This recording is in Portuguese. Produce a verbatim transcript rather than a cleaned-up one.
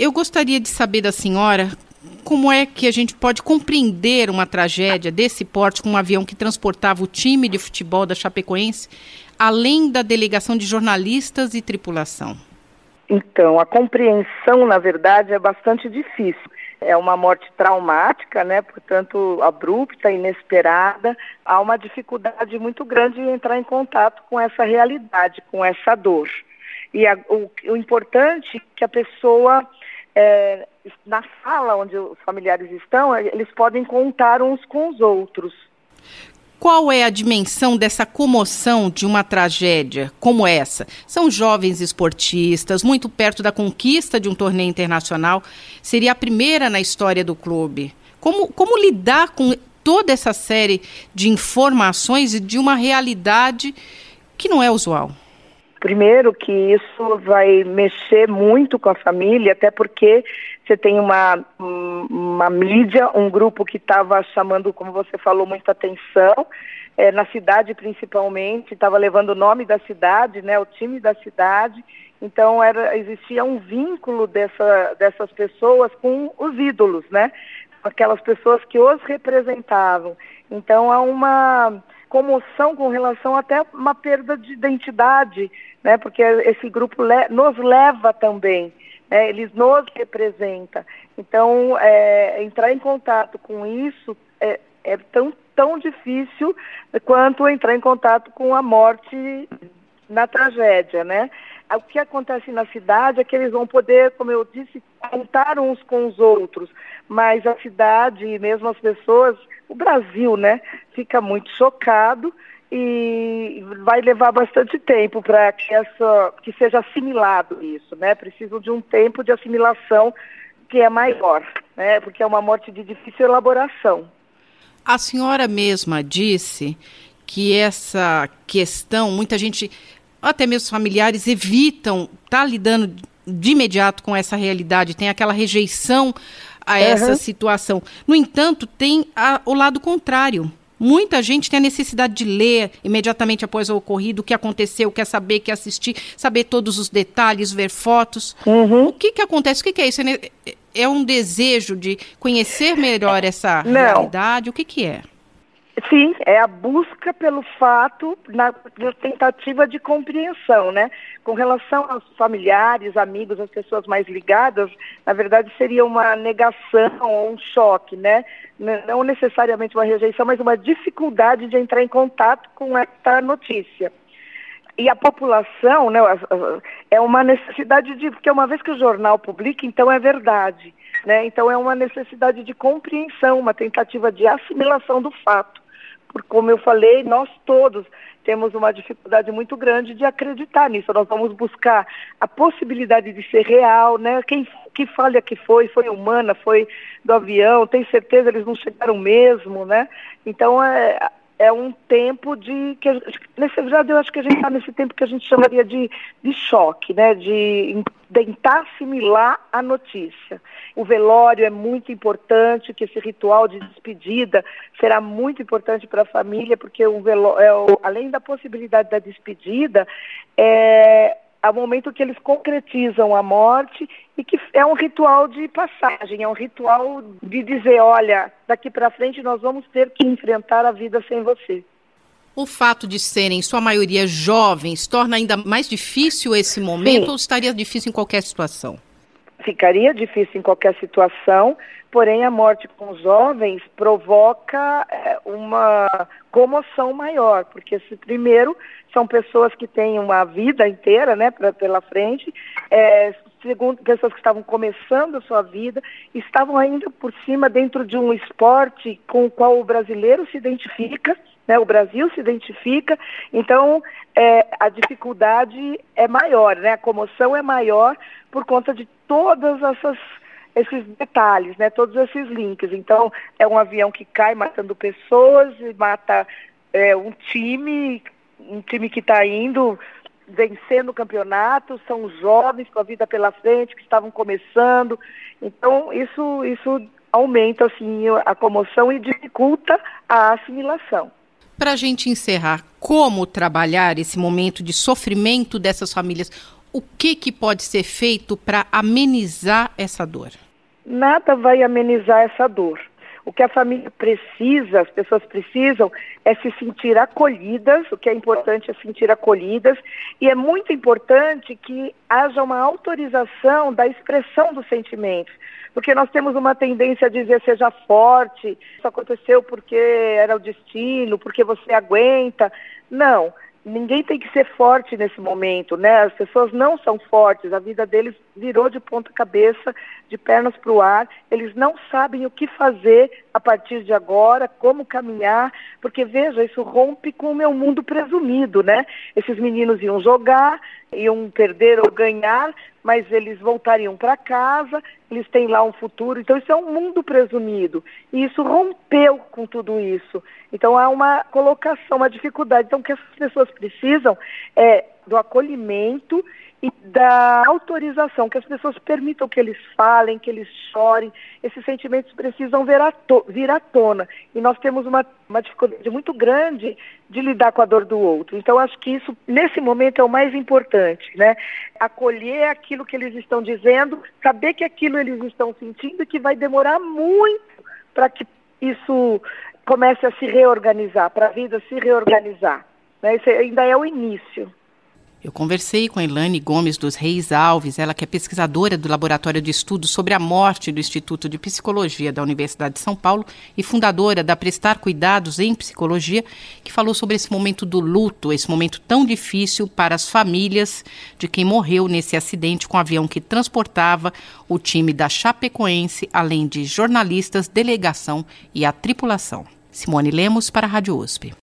Eu gostaria de saber da senhora como é que a gente pode compreender uma tragédia desse porte com um avião que transportava o time de futebol da Chapecoense, além da delegação de jornalistas e tripulação. Então, a compreensão, na verdade, é bastante difícil. É uma morte traumática, né? Portanto, abrupta, inesperada. Há uma dificuldade muito grande em entrar em contato com essa realidade, com essa dor. E a, o, o importante é que a pessoa, é, na sala onde os familiares estão, eles podem contar uns com os outros. Qual é a dimensão dessa comoção de uma tragédia como essa? São jovens esportistas, muito perto da conquista de um torneio internacional. Seria a primeira na história do clube. Como, como lidar com toda essa série de informações e de uma realidade que não é usual? Primeiro que isso vai mexer muito com a família, até porque você tem uma, uma mídia, um grupo que estava chamando, como você falou, muita atenção, é, na cidade principalmente, estava levando o nome da cidade, né, o time da cidade, então era, existia um vínculo dessa, dessas pessoas com os ídolos, né, aquelas pessoas que os representavam. Então há uma comoção com relação até uma perda de identidade, né, porque esse grupo le- nos leva também. É, eles nos representam. Então, é, entrar em contato com isso é, é tão, tão difícil quanto entrar em contato com a morte na tragédia, né? O que acontece na cidade é que eles vão poder, como eu disse, contar uns com os outros, mas a cidade e mesmo as pessoas, o Brasil, né, fica muito chocado e vai levar bastante tempo para que, essa, que seja assimilado isso, né? Precisam de um tempo de assimilação que é maior, né? Porque é uma morte de difícil elaboração. A senhora mesma disse que essa questão, muita gente, até mesmo familiares, evitam estar tá lidando de imediato com essa realidade, tem aquela rejeição a essa uhum. situação. No entanto, tem a, o lado contrário. Muita gente tem a necessidade de ler imediatamente após o ocorrido, o que aconteceu, quer saber, quer assistir, saber todos os detalhes, ver fotos. Uhum. O que que acontece? O que que é isso? É um desejo de conhecer melhor essa Não. realidade? O que que é? Sim, é a busca pelo fato, na, na tentativa de compreensão, né? Com relação aos familiares, amigos, as pessoas mais ligadas, na verdade seria uma negação ou um choque, né? Não necessariamente uma rejeição, mas uma dificuldade de entrar em contato com essa notícia. E a população, né, é uma necessidade de... Porque uma vez que o jornal publica, então é verdade, né? Então é uma necessidade de compreensão, uma tentativa de assimilação do fato. Porque, como eu falei, nós todos temos uma dificuldade muito grande de acreditar nisso. Nós vamos buscar a possibilidade de ser real, né? Quem, que falha que foi, foi humana, foi do avião, tem certeza eles não chegaram mesmo, né? Então, é, é um tempo de... que nesse verdade, eu acho que a gente está nesse tempo que a gente chamaria de, de choque, né? De tentar assimilar a notícia. O velório é muito importante, que esse ritual de despedida será muito importante para a família, porque o velório, é o, além da possibilidade da despedida, é o momento que eles concretizam a morte e que é um ritual de passagem, é um ritual de dizer, olha, daqui para frente nós vamos ter que enfrentar a vida sem você. O fato de serem, em sua maioria, jovens, torna ainda mais difícil esse momento? Sim. Ou estaria difícil em qualquer situação? Ficaria difícil em qualquer situação, porém a morte com os jovens provoca é, uma comoção maior, porque se, primeiro são pessoas que têm uma vida inteira, né, pra, pela frente, é, segundo, pessoas que estavam começando a sua vida, estavam ainda por cima dentro de um esporte com o qual o brasileiro se identifica, né, o Brasil se identifica, então é, a dificuldade é maior, né, a comoção é maior por conta de todas essas esses detalhes, né, todos esses links. Então é um avião que cai matando pessoas e mata é, um time, um time que está indo vencendo o campeonato, são jovens com a vida pela frente, que estavam começando, então isso, isso aumenta assim, a comoção e dificulta a assimilação. Para a gente encerrar, como trabalhar esse momento de sofrimento dessas famílias? O que, que pode ser feito para amenizar essa dor? Nada vai amenizar essa dor. O que a família precisa, as pessoas precisam, é se sentir acolhidas, o que é importante é se sentir acolhidas, e é muito importante que haja uma autorização da expressão dos sentimentos, porque nós temos uma tendência a dizer seja forte, isso aconteceu porque era o destino, porque você aguenta. Não. Ninguém tem que ser forte nesse momento, né? As pessoas não são fortes, a vida deles virou de ponta cabeça, de pernas para o ar, eles não sabem o que fazer a partir de agora, como caminhar, porque veja, isso rompe com o meu mundo presumido, né? Esses meninos iam jogar, iam perder ou ganhar, mas eles voltariam para casa, eles têm lá um futuro, então isso é um mundo presumido, e isso rompeu com tudo isso. Então há uma colocação, uma dificuldade. Então o que essas pessoas precisam é do acolhimento e da autorização, que as pessoas permitam que eles falem, que eles chorem. Esses sentimentos precisam vir à, to- vir à tona. E nós temos uma, uma dificuldade muito grande de lidar com a dor do outro. Então, acho que isso, nesse momento, é o mais importante, né? Acolher aquilo que eles estão dizendo, saber que aquilo eles estão sentindo e que vai demorar muito para que isso comece a se reorganizar, para a vida se reorganizar, né? Esse ainda é o início. Eu conversei com a Elaine Gomes dos Reis Alves, ela que é pesquisadora do Laboratório de Estudos sobre a Morte do Instituto de Psicologia da Universidade de São Paulo e fundadora da Prestar Cuidados em Psicologia, que falou sobre esse momento do luto, esse momento tão difícil para as famílias de quem morreu nesse acidente com o avião que transportava o time da Chapecoense, além de jornalistas, delegação e a tripulação. Simone Lemos para a Rádio U S P.